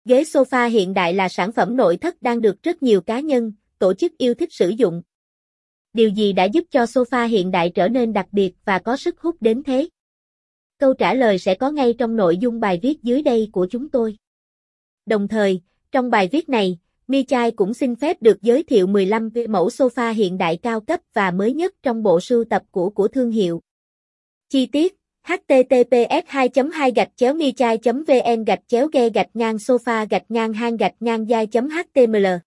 Ghế sofa hiện đại là sản phẩm nội thất đang được rất nhiều cá nhân, tổ chức yêu thích sử dụng. Điều gì đã giúp cho sofa hiện đại trở nên đặc biệt và có sức hút đến thế? Câu trả lời sẽ có ngay trong nội dung bài viết dưới đây của chúng tôi. Đồng thời, trong bài viết này, Michai cũng xin phép được giới thiệu 15 mẫu sofa hiện đại cao cấp và mới nhất trong bộ sưu tập của thương hiệu. Chi tiết: https://michai.vn/ge/sofa-hang-dai.html